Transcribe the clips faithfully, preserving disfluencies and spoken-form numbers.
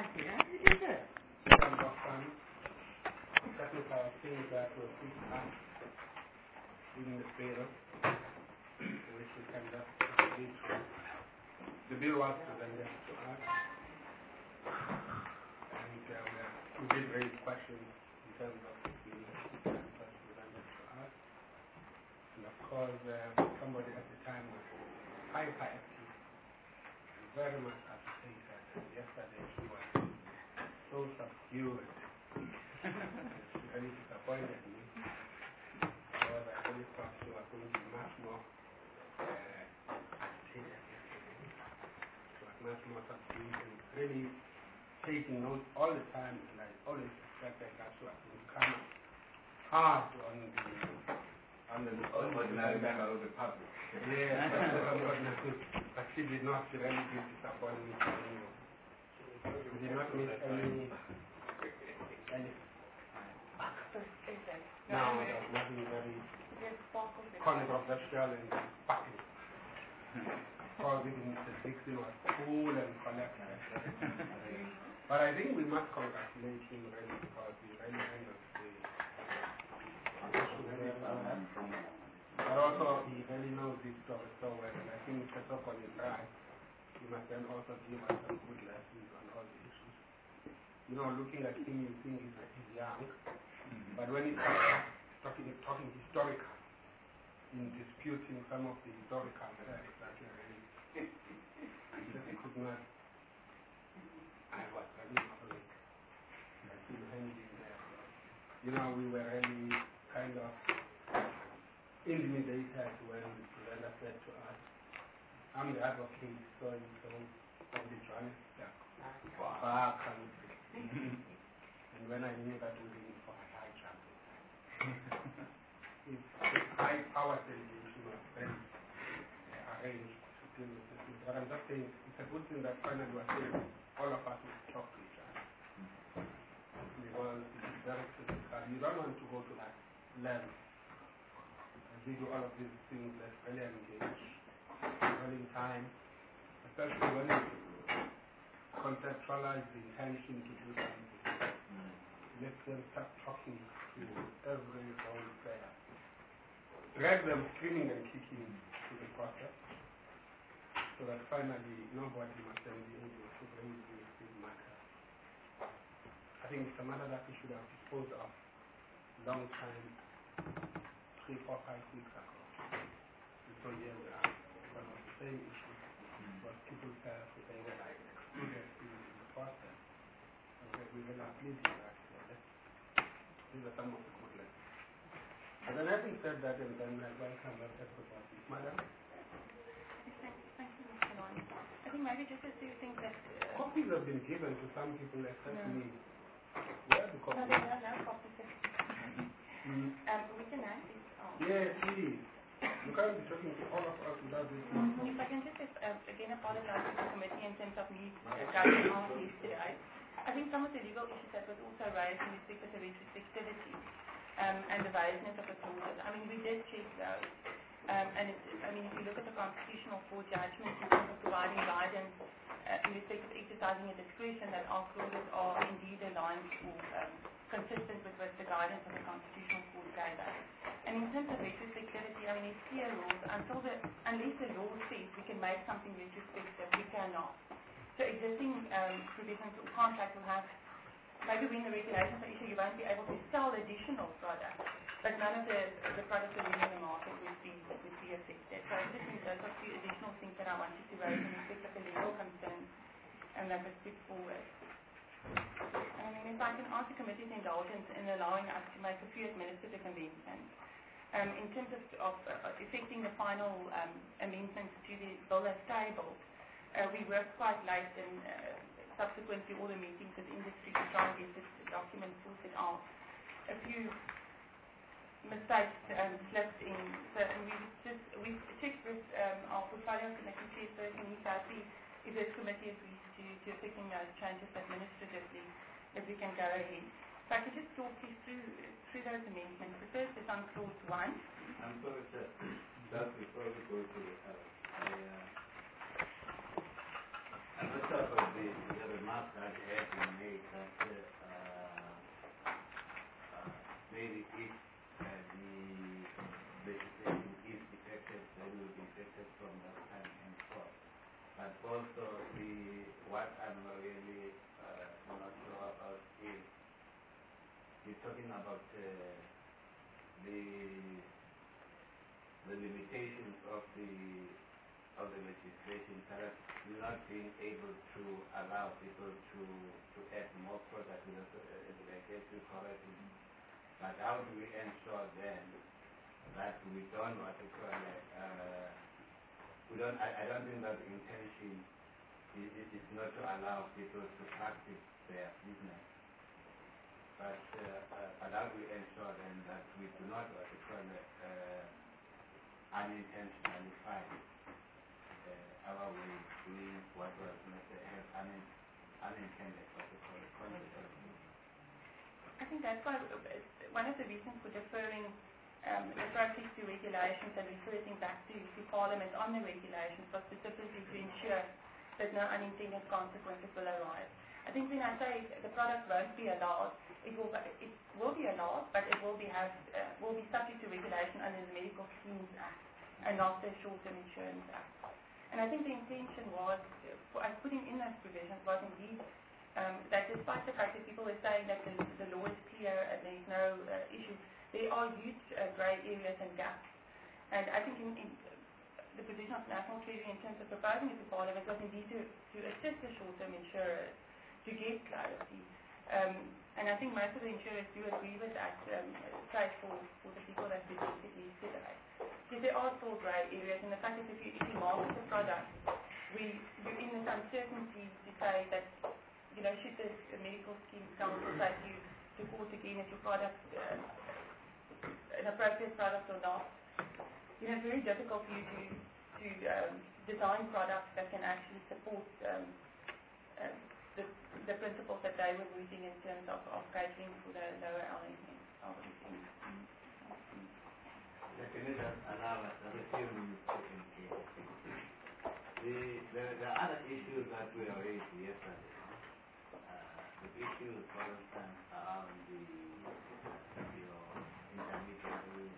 idea. It is it? Some of some technical things that were put up in the bill, which we can just read through. The bill was presented to us, and uh, we did raise questions in terms of the bill that was presented to us. And of course, uh, somebody at the time was hyperactive, very much agitated, and yesterday she was so subdued. She really disappointed me, because I really thought she was going to be much more uh, agitated yesterday. She was much more subdued and really taking notes all the time, and I always expected that she was going to come hard on the on the ordinary member of the public. Yes, but she did not. She really did disappoint me anymore. She did not miss any any no, there was nothing very controversial and sparkling. Because even Mister Dixon was cool and collected. But I think we must congratulate him really, because he really handled the issue very well. But also, he really knows this story so well, and I think Mister Sokol is right. He must then also give us some good lessons on all the issues. You know, looking at him, you think he's, he's young, mm-hmm. But when he starts talking, talking historical, in disputing some of the historical facts that he really, I just could not, I was really following. I feel hanging there. You know, we were really kind of intimidated when the presenter said to us, I'm the advocate so and so of the Johannesburg Bar country. And when I knew that we were in for a high jump, it's high power delegation was very uh, arranged to deal with this. But I'm just saying, it's a good thing that finally we're saying all of us must talk to each other. Because it's very critical. You don't want to go to that level. We do all of these things that really engage, running time, especially when you conceptualize the intention to do something. Mm. Let them start talking to every role player. Drag them screaming and kicking to the process, so that finally nobody must then be able to raise these big matters. I think it's a matter that we should have disposed of long time. Three, four, five weeks ago. And so here we are. Because of the same issue. Mm-hmm. But people felt that they were like excluded in the process. And we were not leading that. These are some of the good lessons. And then having said that, and then I welcome everybody. Madam? Thank, thank you, Mister Lawrence. I think maybe just a few things that... Uh, copies have been given to some people except no. me. Where are the copies? No, there are no copies. Mm. Um, we can add this on. Yes, please. You can't be talking to all of us without this. Mm-hmm. If I can just uh, again apologize to the committee in terms of me uh, going off yesterday. I think some of the legal issues that was also raised in respect of the retrospectivity um, and the vagueness of the clauses. I mean, we did check those. Um, and it's, I mean, if you look at the Constitutional Court judgment in terms of providing guidance uh, in respect of exercising a discretion, that our clauses are indeed aligned or um, consistent with, with the guidance of the Constitutional Court gave us. And in terms of retrospectivity, I mean, it's clear rules. Until the, unless the law says we can make something retrospective, we cannot. So existing um, provisions or contracts will have, maybe when the regulations are issued, you won't be able to sell additional products, but none of the, the products that are in the market would be, would be affected. So I just think those are two additional things that I wanted to raise in respect of the legal concerns and that was put forward. And I mean, if I can ask the committee's indulgence in allowing us to make a few administrative amendments. Um, in terms of, of uh, effecting the final um, amendments to the bill as tabled, uh, we worked quite late and uh, subsequent to all the meetings with industry to try and get this document sorted out. A few mistakes um, slipped in, so we just we checked with um, our portfolio committee chairperson, Isati, if this committee agrees to, to effecting those changes administratively, if we can go ahead. So I could just talk you through through those amendments. The first is on clause one. I'm sorry, sir. Just before we go to uh, the, uh, I'm not sure about the, the remarks that you had but also the what I'm really uh, not sure about is you're talking about uh, the the limitations of the of the legislation, perhaps not being able to allow people to to add more products, you know, so, uh, if I get you correctly. But how do we ensure then that we don't what we call it, uh, we don't I, I don't think that the intention is, is, is not to allow people to practice their business. But uh, uh, but how do we ensure then that we do not what we call it, uh, unintentionally find uh, our way of doing what was not uh, have un, unintended what we call it, consequences? I think that's why uh, one of the reasons for deferring um, the process to regulations and referring back to, to Parliament on the regulations was specifically to ensure that no unintended consequences will arise. I think when I say the product won't be allowed, it will, it will be allowed, but it will be, have, uh, will be subject to regulation under the Medical Schemes Act and not the Short-Term Insurance Act. And I think the intention was, uh, for us putting in those provisions was indeed um, that despite the fact that people were saying that the, the law is clear and there is no uh, issue, there are huge uh, grey areas and gaps. And I think in, in the position of National Treasury in terms of proposing it to Parliament was indeed to, to assist the short-term insurers to get clarity. Um, and I think most of the insurers do agree with that, um, say for, for the people that presented yesterday. Because there are still grey areas, and the fact that if you, if you market the product, we, you're in this uncertainty to say that, you know, should the medical scheme council take you to court again if your product, uh, an appropriate product or not, you know, it's very difficult for you to, to um, design products that can actually support um, uh, the, the principles that they were using in terms of, of catering for the lower L M S. Can you just allow us another few minutes to indicate? The, the, the other issues that we raised yesterday, uh, the issues, for instance, around the uh, your intermediaries,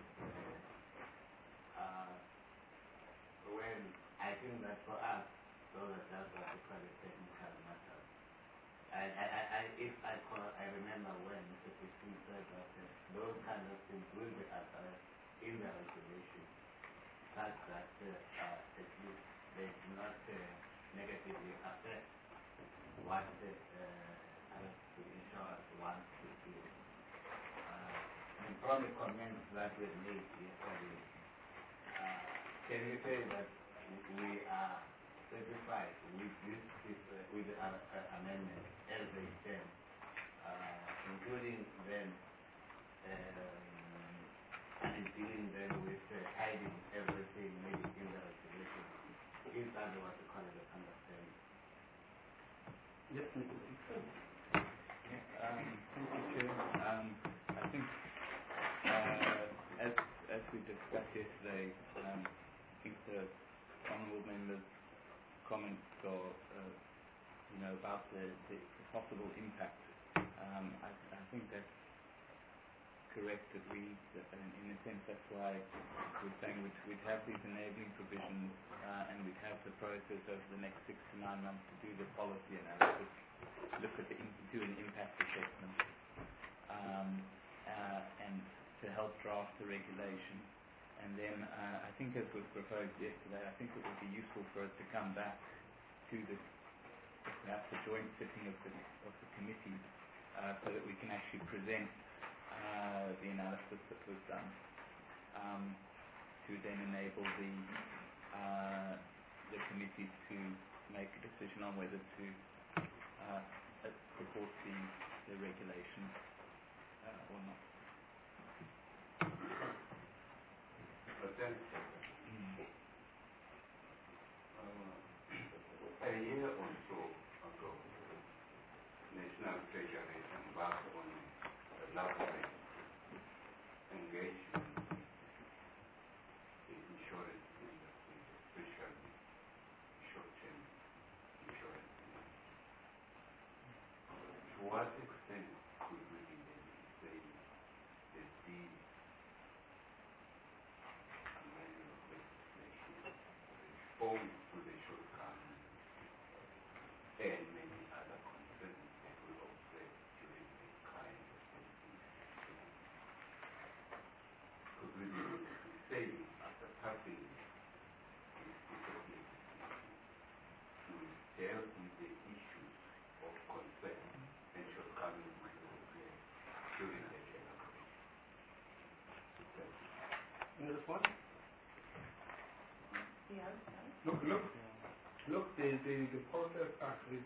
uh, when I think that for us, those are just what we call it technical matters. I, I, I, if I call, I remember when Mister Christine said that uh, those kind of things will be addressed in the regulation, such that uh, uh, at least they do not uh, negatively affect what the uh, the insurance wants to do. Uh, and from the comments that were made yesterday, uh, can you say that we are satisfied with this, this uh, with the uh, uh, amendment as they stand, uh, including then um, and dealing then with uh, hiding everything maybe in the regulation? Is that what you call it a understanding? Yes, Mister Yeah, um, thank you, Chair. Um, I think uh, as as we discussed yesterday, um, I think the honourable members' comments or uh, you know about the, the possible impact. Um, I, I think that's correct. That we, in a sense, that's why we're saying we'd, we'd have these enabling provisions uh, and we'd have the process over the next six to nine months to do the policy analysis, look at the do an impact assessment, um, uh, and to help draft the regulation. And then uh, I think, as was proposed yesterday, I think it would be useful for us to come back to this, perhaps a joint sitting of the of the committee, uh, so that we can actually present uh, the analysis that was done, um, to then enable the uh, the committee to make a decision on whether to uh, support the the regulation uh, or not. But then, uh, a year or so ago, National Treasury embarked on a large engagement in insurance industry, especially short-term insurance. To what extent could we say that the owing to the shortcomings first one? Yeah. Look, look, look, the, the, the process actually,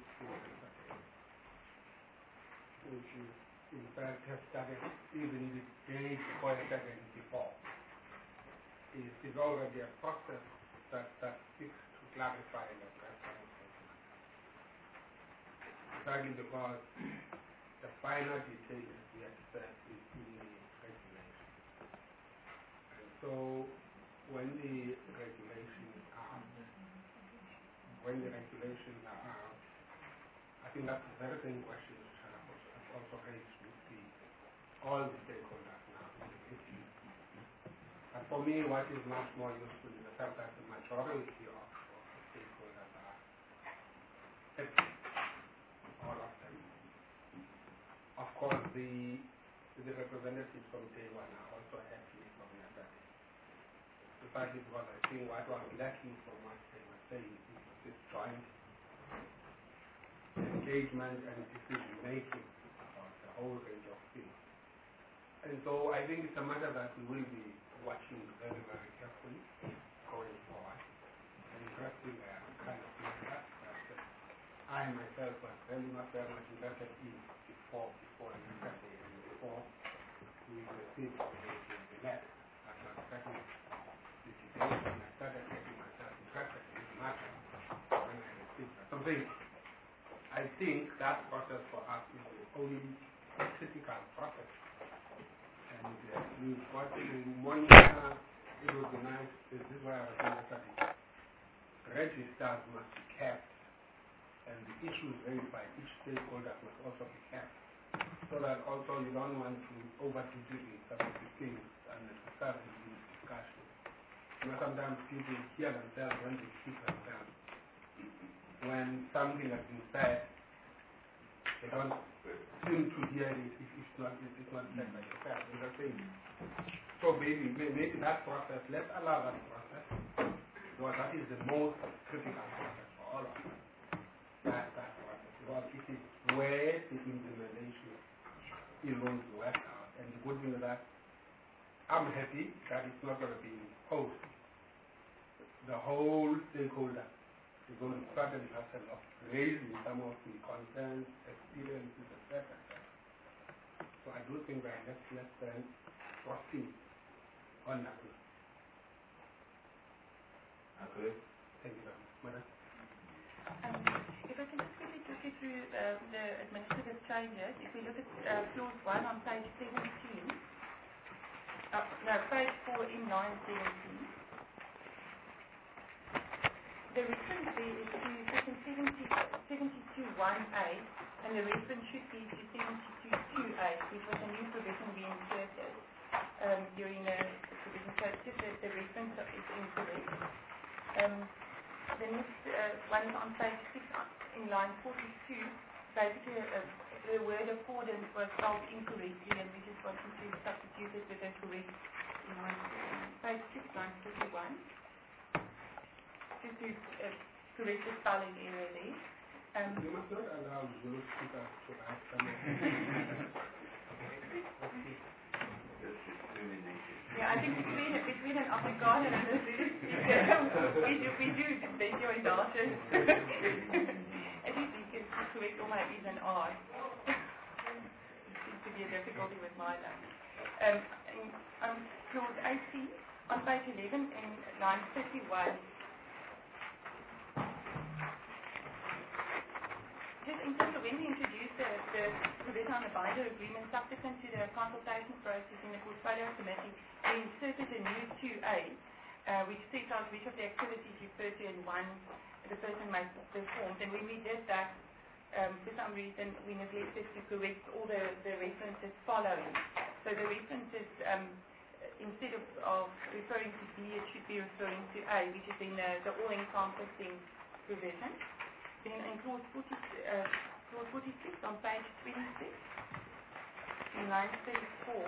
which is, in fact, has started even the day before it started before, is, is already a process that, that seeks to clarify and address some of those matters. Exactly because the final detail is yet set is in the regulation. And so, when the regulations are, when the regulations are out, I think that's the very same question which I have also, I've also raised with the, all the stakeholders now in the issue. And for me, what is much more useful is the fact that the majority of, of the stakeholders are happy, all of them. Of course, the, the representatives from day one are also happy from yesterday. Precisely because I think what was lacking from what they were saying is this joint engagement and decision making about the whole range of things. And so I think it's a matter that we will be watching very, very carefully going forward. And interesting uh, kind of matter that uh, I myself was really not very much interested in before before yesterday and before we received the, the, the letter. I was starting the debate and I started getting myself interested in the matter when I received that. Something I think that process for us is the only critical process. And uh, we've got to monitor, it would be nice, this is why I was saying yesterday, registers must be kept, and the issues raised by each stakeholder must also be kept, so that also you don't want to over-distribute some of the things unnecessarily in discussion. You know, sometimes people hear themselves when they speak themselves. When something has been said, they don't seem to hear it if it's not, if it's not said by yourself. You know what I'm saying? So maybe, maybe that process, let's allow that process, because that is the most critical process for all of us. That, that process, because it is where the implementation is going to work out. And the good thing is that I'm happy that it's not going to be imposed. The whole stakeholder is going to start the discussion of raising some of the concerns, experiences, et cetera, et cetera. So I do think that let's, let's then proceed on that. Okay. Thank you very much. Madam? Um, if I can just quickly talk you through uh, the administrative changes. If we look at uh, clause one on page seventeen, uh, no, page four in line seventeen, the reference there is to section seventy-two one A, and the reference should be to seventy-two two A, which was a new provision we inserted um, during the provision. So it's just that the reference is incorrect. Um, the next uh, one is on page six in line forty-two. Basically, uh, the word accordance was spelled incorrectly, and we just wanted to substitute it with a correct line. Page six, line forty-one. Just to uh, correct the spelling error there. Um, You must not allow Zulu speakers to write some of yeah, I think between between an Afrikaner and a Zulu speaker, we do we do beg your indulgence. At least you can correct all my E's and R's. It seems to be a difficulty with my language. Um, on clause eighteen, on page eleven in line thirty-one. Just in terms of when we introduced the, the provision on the binder agreement subsequent to the consultation process in the portfolio committee, we inserted a new two A, uh, which sets out which of the activities you refer to in one the person might perform. And when we did that, um, for some reason we neglected to correct all the, the references following. So the references, um, instead of, of referring to B, it should be referring to A, which is in the, the all-encompassing provision. Then in clause, forty, uh, clause forty-six on page twenty-six, in line thirty-four,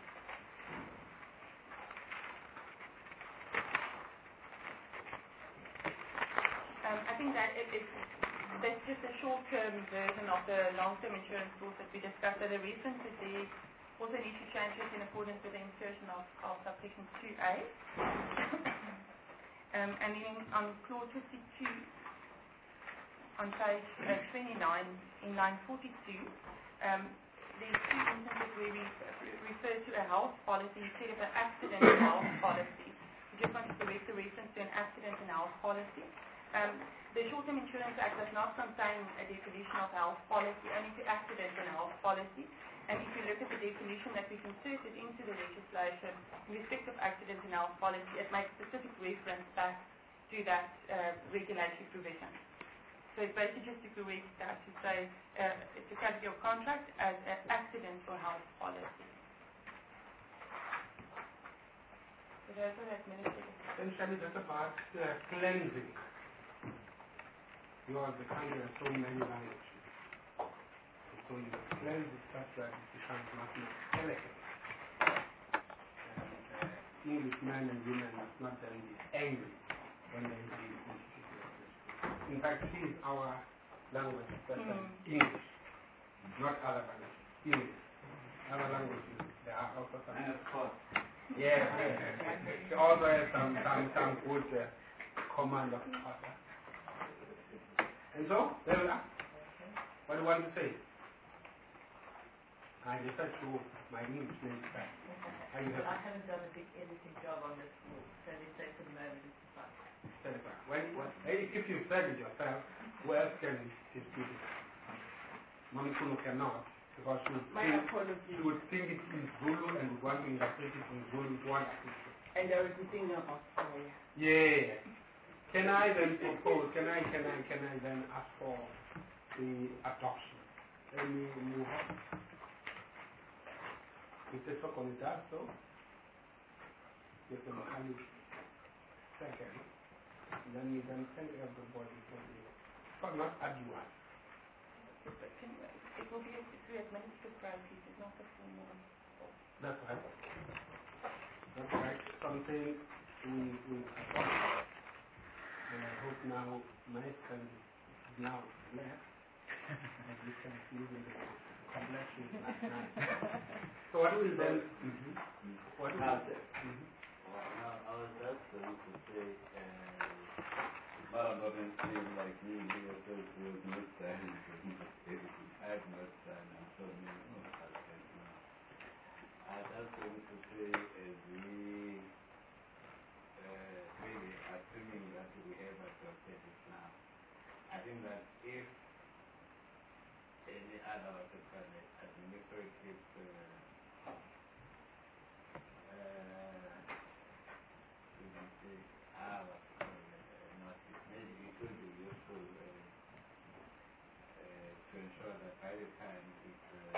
um, I think that it, it, that's just a short-term version of the long-term insurance clause that we discussed. So the references there also need to change it in accordance with the insertion of, of subsection two A. um, and then on clause fifty-two, on page uh, twenty-nine, in line forty-two, um, there's two instances where we refer to a health policy instead of an accident and health policy. We just want to correct the reference to an accident and health policy. Um, the Short-Term Insurance Act does not contain a definition of health policy, only to accident and health policy. And if you look at the definition that we've inserted into the legislation in respect of accident and health policy, it makes specific reference back to that uh, regulatory provision. So it's basically just to correct that, to say uh, it's a category of contract as an accident or health policy. So those are administrative. Essentially, that's about uh, cleansing. You are the country has so many languages. So you cleanse it such that it becomes much more elegant. And uh, Englishmen and women must not then be angry when they read particular questions. In fact, this is our language, that's mm. English, not other languages. English. Other languages, there are also some. And of course. Yes, yes. She also has some, some, some good uh, command of order. And so, there we are. What do you want to say? I refer to my English name back. I haven't done a big editing job on this book, so let's say for the moment it's fine. When, when, if you studied yourself, who else can dispute it? Mamikuno cannot, because she would, think, she would think it in Zulu and would want to interpret it in Zulu to one application. And there is a thing of Australia. Yeah. Can I then propose, can I, can I, can I then ask for the adoption? Let me move on. Mister Sokoni does so. Mister Mechanic second. Then we then thank everybody for the, for not advice. But can, it will be a through administrative process, it's not a formal. That's right. That's right. Something we we adopt. And I hope now my friend is now left. And we can see the complexion last night. So what will then? Mm-hmm. What will Now, mm-hmm. well, I was just going to say, uh, Madam doesn't seem like me here, so it was not done. I have not done, I'm so many of us now. I was just going to say, as we uh, really assuming that we have adopted it now, I think that if any other what you call it, administrative uh, uh, you can say, ah, what you call it, uh, notice, maybe it would be useful uh, uh, to ensure that by the time it, uh,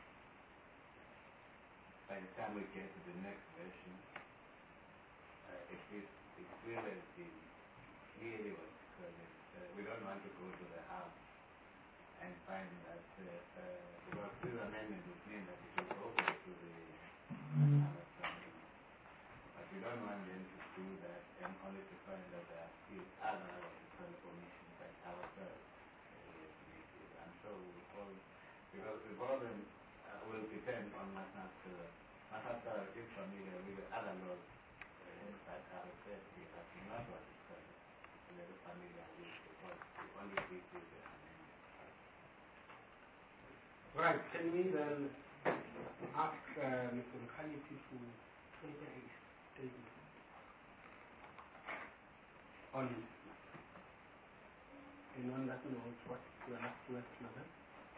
by the time we get to the next version, uh, it is it will have been clearly what you call it. Uh, we don't want to go to the house and find that uh, uh, because this amendment would mean that it will go over to the other side. But we don't want them to do that and only to find that there are still other what we call omissions like ourselves. Uh, I'm sure we will all, because the problem uh, will depend on Master. Master is familiar with the other laws uh, that are referred to, but not what is called very familiar with, because the only big is the amendment. Right, can we then ask uh, Mister Mkhaliti to take a statement on this? Anyone that knows what your last words, madam?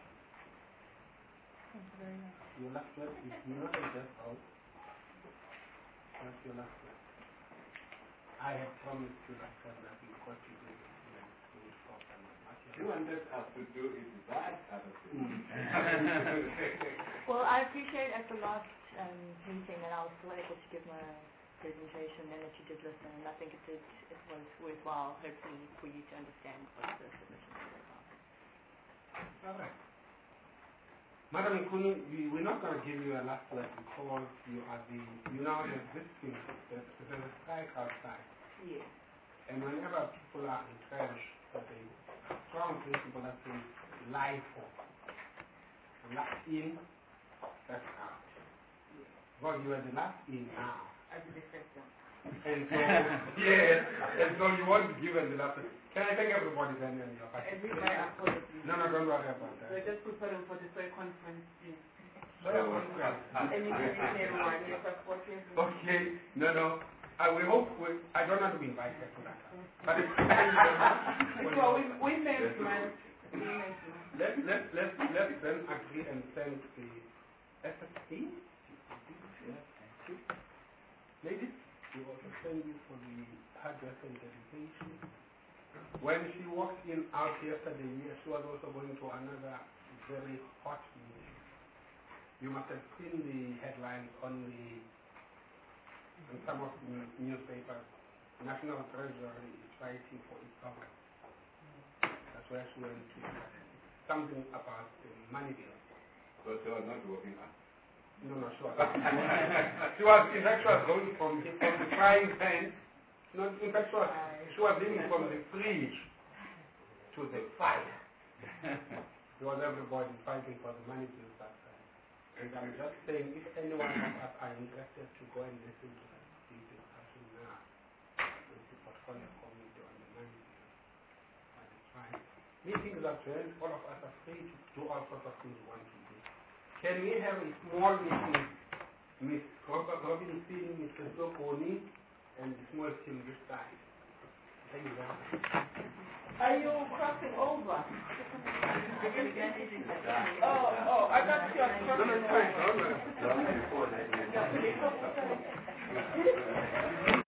Thank you very much. Your last words is not a just out. What's your last word? I have promised you last time that we got to do this and we will stop and You wanted us to do it that other thing. Well, I appreciate at the last um, meeting that I was still able to give my presentation and that you did listen, and I think it did, it was worthwhile, hopefully, for you to understand what the submission was about. All right. Madam Nkuni, we, we're not going to give you a last word because you are the, you now have this thing, there's, there's a strike outside. Yes. And whenever people are entrenched, there's a strong principle that says lie for. Last in, that's out. Because you were the last in now. I will accept that. And so, yes, and so you want to give them the last. Can I thank everybody then and your I give my apologies. No, no, don't worry about that. We're just preparing for the third conference. Yes. So, conference. And you can say everyone, yes, of course, yes. Okay, no, no. I we hope we, I don't want to be invited to that. But it's well, we, we may man. Let's let let let's then agree and thank the S S P. Ladies, we also thank you for the hard work and dedication. When she walked in out yesterday, she was also going to another very hot meeting. You must have seen the headlines on the in some of the newspapers. National Treasury is fighting for its power. That's where she went to something about the money bill. So she was not working on. No, no, she was. she was, in fact, she was going from the, from the frying pan. No, in fact, she was, she was living from the fridge to the fire. Because everybody fighting for the money bill that time. And I'm just saying, if anyone of us are interested to go and listen to that big discussion now, with the portfolio committee on the money bill, that is fine. Meetings are adjourned, all of us are free to do all sorts of things we want to do. Can we have a small meeting, Miss Robin Singh, Mister Sokoni, and the small team this side? Thank you very much. Are you crossing over? Oh, oh, I thought you were No, no, it's fine. Don't worry. Long before that.